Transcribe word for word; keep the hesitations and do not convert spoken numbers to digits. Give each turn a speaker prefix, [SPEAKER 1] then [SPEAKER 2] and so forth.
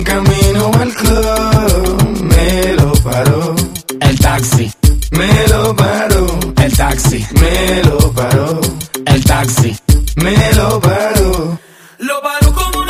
[SPEAKER 1] Camino al club, me lo paró.
[SPEAKER 2] El taxi,
[SPEAKER 1] me lo paró.
[SPEAKER 2] El taxi,
[SPEAKER 1] me lo paró.
[SPEAKER 2] El taxi,
[SPEAKER 1] me lo paró.
[SPEAKER 2] Lo paró como